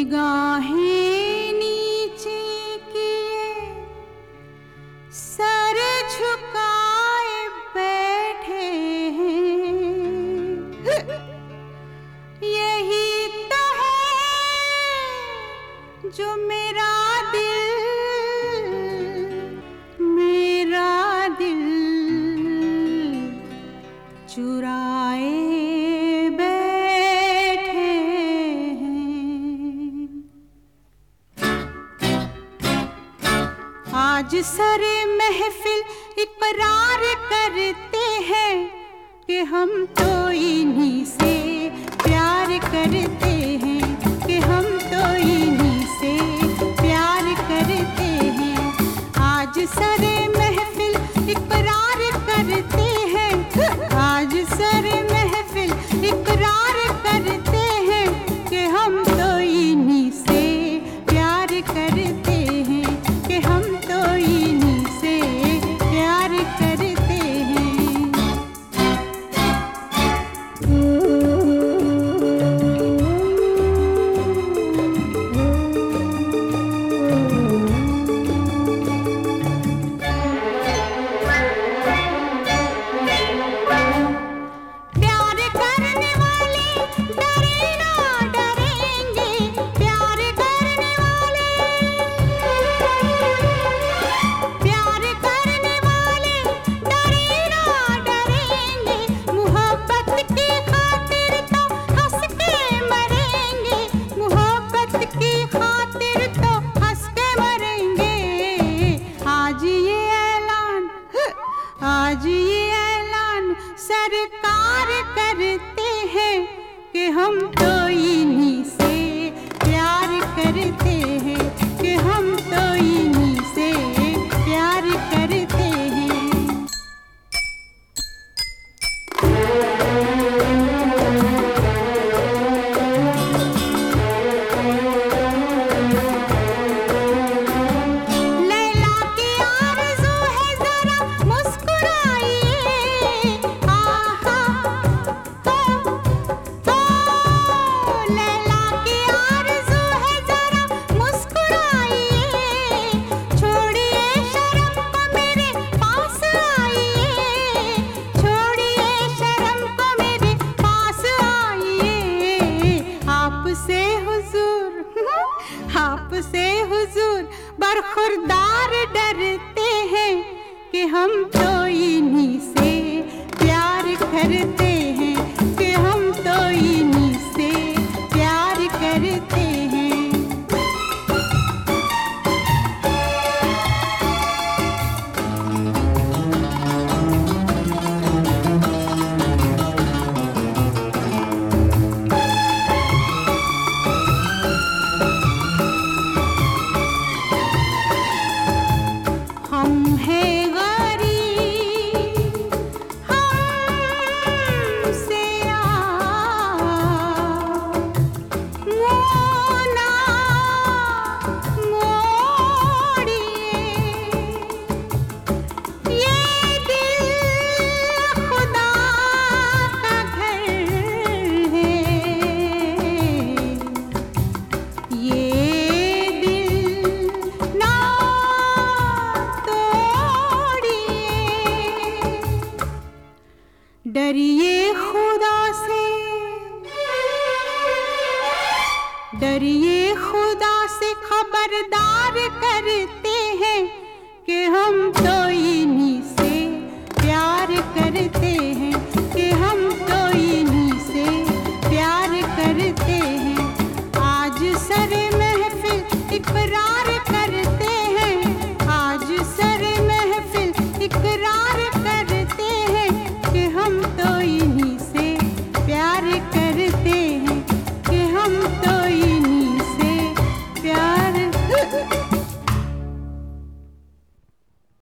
निगाहें नीचे किए सर झुकाए बैठे हैं। यही तो है जो मेरा दिल चुराए बैठे हैं। आज सरे महफिल इकरार करते हैं कि हम तो इन्हीं से प्यार करते हैं, कि हम तो इन्हीं से प्यार करते हैं। आज सरे महफिल इकरार करते हैं, आज सरे महफिल इकरार करते हैं कि हम तो इन्हीं से प्यार करते हैं, कि हम तो इन्हीं से प्यार करते हैं। आज ये ऐलान सरकार करते हैं कि हम तो इन्हीं से प्यार करते हैं, कि हम तो इन्हीं से प्यार करते हैं। लैला की आरज़ू है जरा मुस्कुराइए, आहा लैला की आरज़ू है जरा मुस्कुराइए। छोड़िए शर्म को मेरे पास आइए, छोड़िए शर्म को मेरे पास आइए। आपसे हुजूर बरखुरदार डरते हैं कि हम तो इन्हीं से प्यार करते हैं, कि हम तो इन्हीं से प्यार करते हैं। हम हैं गरीब, हमसे मुँह ना मोड़िए। ये दिल खुदा का घर है, ये दिल ना डरिए खुदा से, डरिए खुदा से खबरदार करते हैं कि हम तो इन्हीं से प्यार करते हैं, कि हम तो इन्हीं से प्यार करते हैं। आज सर